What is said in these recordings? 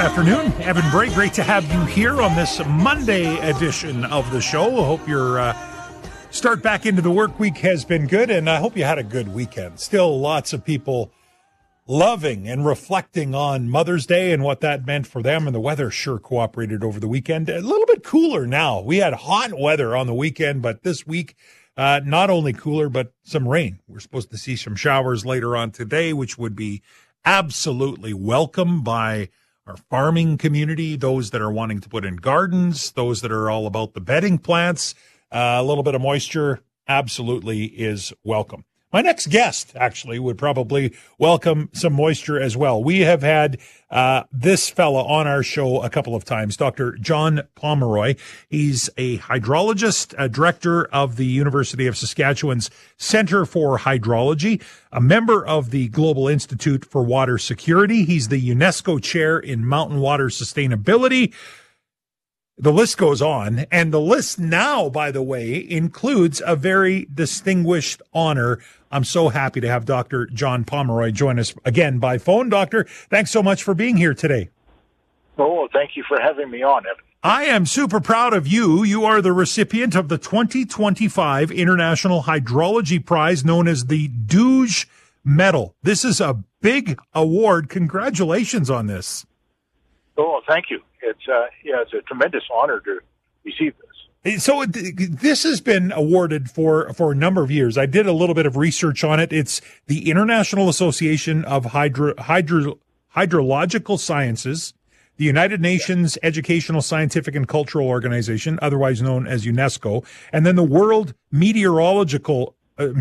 afternoon. Evan Bray, great to have you here on this Monday edition of the show. I hope your start back into the work week has been good, and I hope you had a good weekend. Still lots of people loving and reflecting on Mother's Day and what that meant for them, and the weather sure cooperated over the weekend. A little bit cooler now. We had hot weather on the weekend, but this week, not only cooler, but some rain. We're supposed to see some showers later on today, which would be absolutely welcome by our farming community, those that are wanting to put in gardens, those that are all about the bedding plants. A little bit of moisture absolutely is welcome. My next guest actually would probably welcome some moisture as well. We have had this fella on our show a couple of times, Dr. John Pomeroy. He's a hydrologist, a director of the University of Saskatchewan's Centre for Hydrology, a member of the Global Institute for Water Security. He's the UNESCO chair in mountain water sustainability. The list goes on, and the list now, by the way, includes a very distinguished honor. I'm so happy to have Dr. John Pomeroy join us again by phone. Doctor, thanks so much for being here today. Oh, thank you for having me on, Evan. I am super proud of you. You are the recipient of the 2025 International Hydrology Prize, known as the Douge Medal. This is a big award. Congratulations on this. Oh, thank you. It's a tremendous honor to receive this. So this has been awarded for a number of years. I did a little bit of research on it. It's the International Association of Hydrological Sciences, the United Nations Educational, Scientific, and Cultural Organization, otherwise known as UNESCO, and then the World Meteorological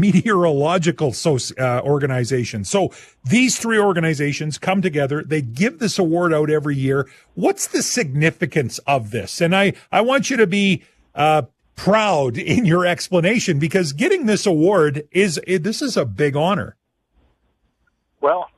organization. So these three organizations come together. They give this award out every year. What's the significance of this? And I want you to be proud in your explanation, because getting this award this is a big honor. Well,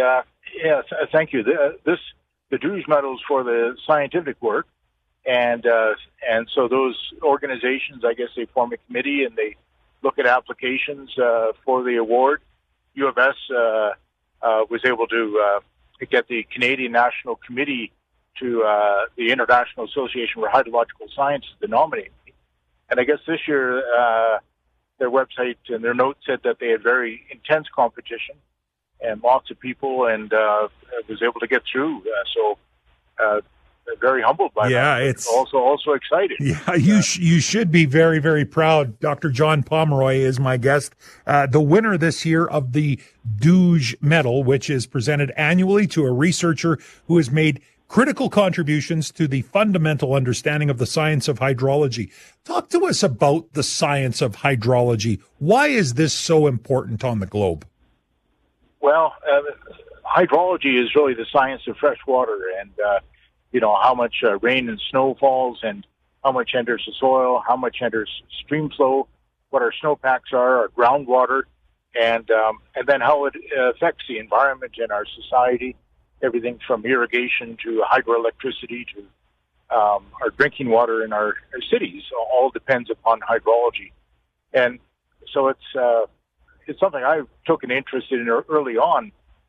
thank you. The Douge medals for the scientific work, and so those organizations, I guess, they form a committee and they look at applications for the award. U of S was able to get the Canadian National Committee to the International Association for Hydrological Sciences to nominate me. And I guess this year their website and their notes said that they had very intense competition and lots of people, and was able to get through. So very humbled by that. Yeah, it's also excited. Yeah, you should be very, very proud. Dr. John Pomeroy is my guest, the winner this year of the Douge Medal, which is presented annually to a researcher who has made critical contributions to the fundamental understanding of the science of hydrology. Talk to us about the science of hydrology. Why is this so important on the globe? Well, hydrology is really the science of fresh water, and how much rain and snow falls, and how much enters the soil, how much enters stream flow, what our snowpacks are, our groundwater, and then how it affects the environment and our society. Everything from irrigation to hydroelectricity to our drinking water in our cities all depends upon hydrology. And so it's something I took an interest in early on.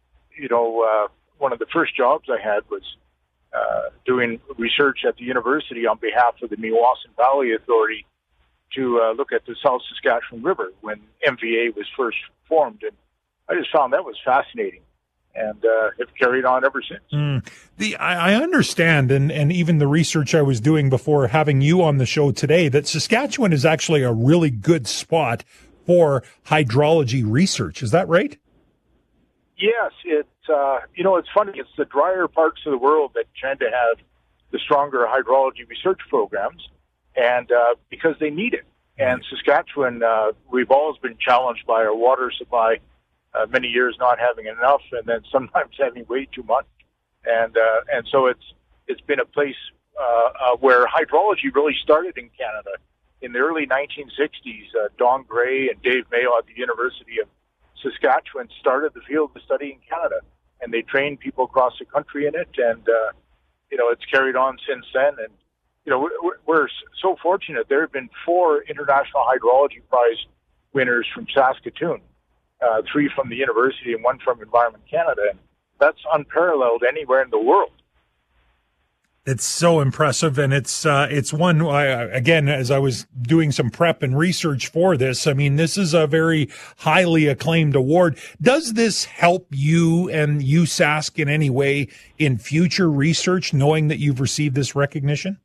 One of the first jobs I had was doing research at the university on behalf of the Meewasin Valley Authority to look at the South Saskatchewan River when MVA was first formed. And I just found that was fascinating, and have carried on ever since. I understand, and even the research I was doing before having you on the show today, that Saskatchewan is actually a really good spot for hydrology research. Is that right? Yes, it's funny. It's the drier parts of the world that tend to have the stronger hydrology research programs, and because they need it. And Saskatchewan, we've always been challenged by our water supply, many years not having enough, and then sometimes having way too much. And so it's been a place where hydrology really started in Canada. In the early 1960s, Don Gray and Dave Mayo at the University of Saskatchewan started the field of study in Canada, and they trained people across the country in it, and it's carried on since then. And we're so fortunate. There have been 4 International Hydrology Prize winners from Saskatoon, 3 from the university and 1 from Environment Canada, and that's unparalleled anywhere in the world. It's so impressive, and it's one, again, as I was doing some prep and research for this, I mean, this is a very highly acclaimed award. Does this help you and USask in any way in future research, knowing that you've received this recognition?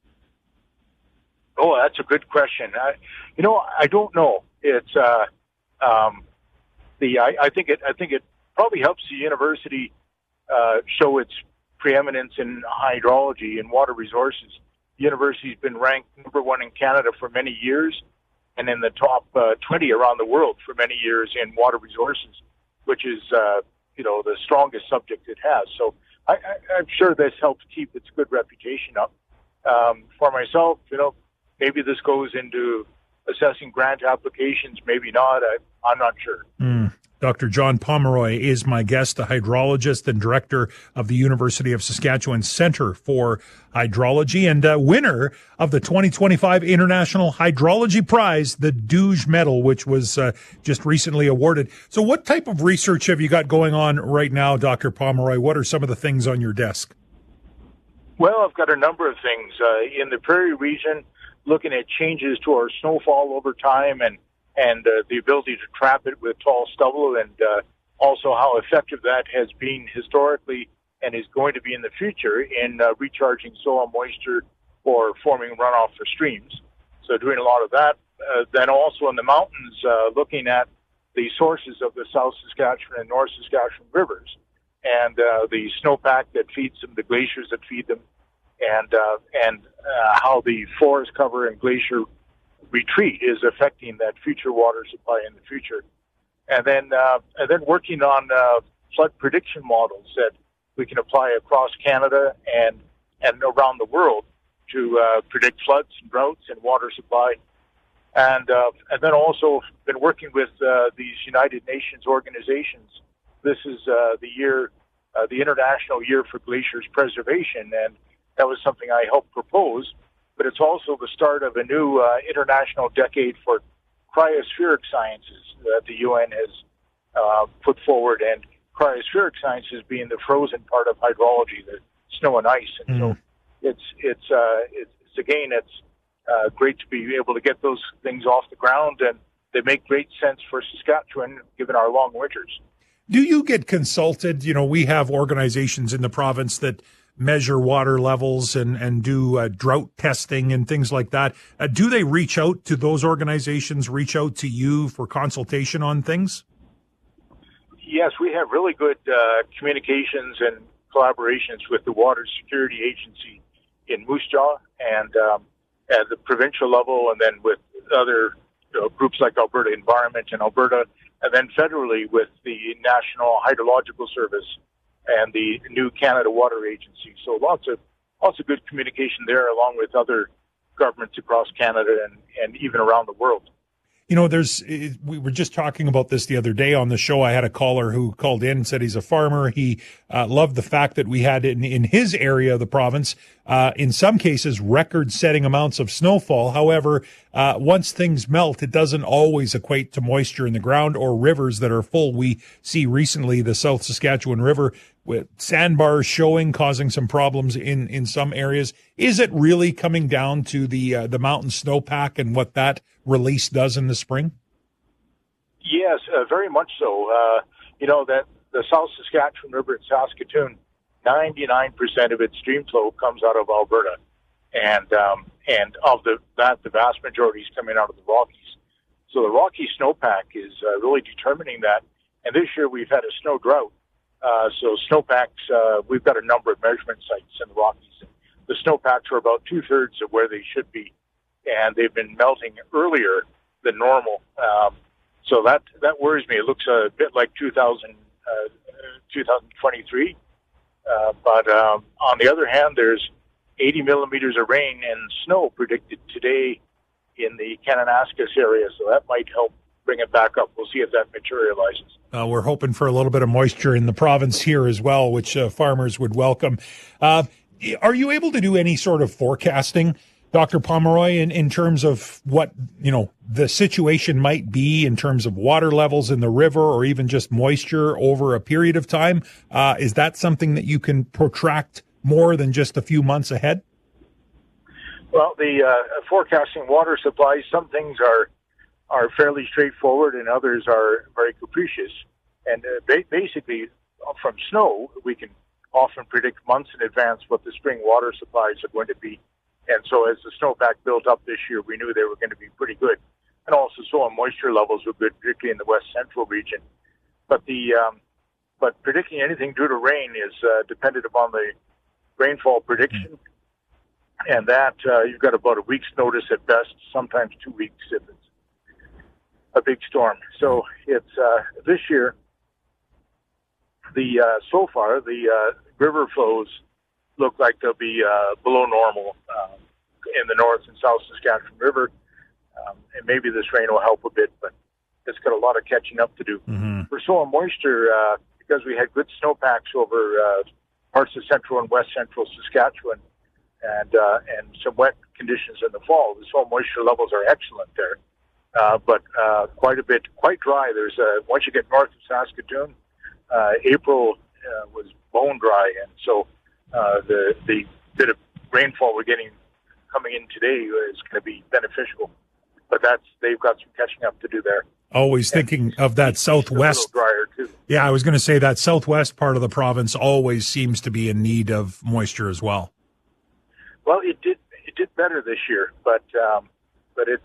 Oh, that's a good question. I don't know. It's I think it probably helps the university show its preeminence in hydrology and water resources. The university's been ranked number one in Canada for many years, and in the top 20 around the world for many years in water resources, which is the strongest subject it has. So I'm sure this helps keep its good reputation up. For myself, maybe this goes into assessing grant applications, maybe not. I'm not sure. Dr. John Pomeroy is my guest, a hydrologist and director of the University of Saskatchewan Centre for Hydrology and winner of the 2025 International Hydrology Prize, the Douge Medal, which was just recently awarded. So what type of research have you got going on right now, Dr. Pomeroy? What are some of the things on your desk? Well, I've got a number of things. In the Prairie region, looking at changes to our snowfall over time and the ability to trap it with tall stubble, and also how effective that has been historically and is going to be in the future in recharging soil moisture or forming runoff for streams. So doing a lot of that. Then also in the mountains, looking at the sources of the South Saskatchewan and North Saskatchewan rivers and the snowpack that feeds them, the glaciers that feed them, and how the forest cover and glacier retreat is affecting that future water supply in the future, and then working on flood prediction models that we can apply across Canada and around the world to predict floods and droughts and water supply, and then also been working with these United Nations organizations. This is the International Year for Glaciers Preservation, and that was something I helped propose. But it's also the start of a new international decade for cryospheric sciences that the UN has put forward, and cryospheric sciences being the frozen part of hydrology, the snow and ice. And so it's great to be able to get those things off the ground, and they make great sense for Saskatchewan given our long winters. Do you get consulted? We have organizations in the province that measure water levels and do drought testing and things like that. Do they reach out to those organizations, reach out to you for consultation on things? Yes, we have really good communications and collaborations with the Water Security Agency in Moose Jaw and at the provincial level, and then with other groups like Alberta Environment in Alberta, and then federally with the National Hydrological Service and the new Canada Water Agency. So lots of good communication there, along with other governments across Canada and even around the world. We were just talking about this the other day on the show. I had a caller who called in and said he's a farmer. He loved the fact that we had in his area of the province, in some cases, record-setting amounts of snowfall. However, once things melt, it doesn't always equate to moisture in the ground or rivers that are full. We see recently the South Saskatchewan River with sandbars showing, causing some problems in some areas. Is it really coming down to the mountain snowpack and what that release does in the spring? Yes, very much so. That the South Saskatchewan River in Saskatoon, 99% of its stream flow comes out of Alberta, and of the vast majority is coming out of the Rockies. So the Rocky snowpack is really determining that. And this year we've had a snow drought. So snowpacks, we've got a number of measurement sites in the Rockies. The snowpacks are about 2/3 of where they should be, and they've been melting earlier than normal. So that worries me. It looks a bit like 2023. But on the other hand, there's 80 millimeters of rain and snow predicted today in the Kananaskis area, so that might help bring it back up. We'll see if that materializes. We're hoping for a little bit of moisture in the province here as well, which farmers would welcome. Are you able to do any sort of forecasting, Dr. Pomeroy, in terms of what, the situation might be in terms of water levels in the river or even just moisture over a period of time? Is that something that you can protract more than just a few months ahead? Well, the forecasting water supplies, some things are fairly straightforward and others are very capricious. And basically, from snow, we can often predict months in advance what the spring water supplies are going to be. And so as the snowpack built up this year, we knew they were going to be pretty good. And also soil moisture levels were good, particularly in the west central region. But but predicting anything due to rain is dependent upon the rainfall prediction. And that you've got about a week's notice at best, sometimes 2 weeks if it's a big storm. So it's this year, so far, the river flows look like they'll be below normal in the North and South Saskatchewan River. And maybe this rain will help a bit, but it's got a lot of catching up to do. Mm-hmm. For soil moisture, because we had good snowpacks over parts of central and west central Saskatchewan and some wet conditions in the fall, the soil moisture levels are excellent there. But quite dry. There's once you get north of Saskatoon, April was bone dry, and so the bit of rainfall we're getting coming in today is going to be beneficial. But they've got some catching up to do there. Always thinking of that southwest. A little drier too. Yeah, I was going to say that southwest part of the province always seems to be in need of moisture as well. Well, it did better this year, but it's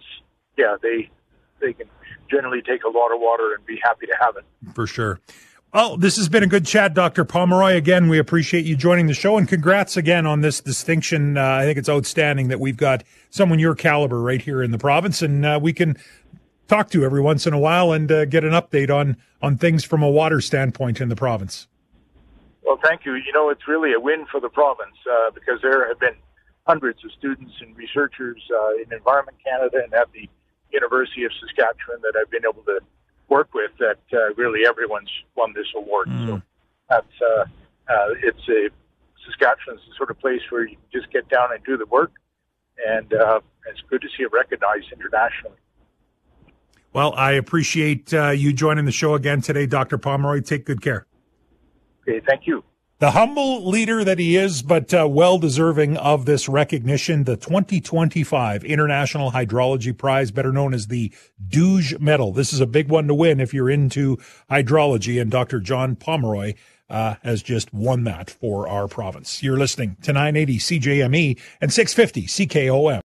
they can generally take a lot of water and be happy to have it. For sure. Well, this has been a good chat, Dr. Pomeroy. Again, we appreciate you joining the show, and congrats again on this distinction. I think it's outstanding that we've got someone your caliber right here in the province, and we can talk to every once in a while and get an update on things from a water standpoint in the province. Well, thank you. You know, it's really a win for the province because there have been hundreds of students and researchers in Environment Canada and at the University of Saskatchewan that I've been able to work with that really everyone's won this award. So that's Saskatchewan's the sort of place where you can just get down and do the work, and it's good to see it recognized internationally. Well, I appreciate you joining the show again today, Dr. Pomeroy. Take good care. Okay, thank you. The humble leader that he is, but well-deserving of this recognition, the 2025 International Hydrology Prize, better known as the Douge Medal. This is a big one to win if you're into hydrology, and Dr. John Pomeroy has just won that for our province. You're listening to 980 CJME and 650 CKOM.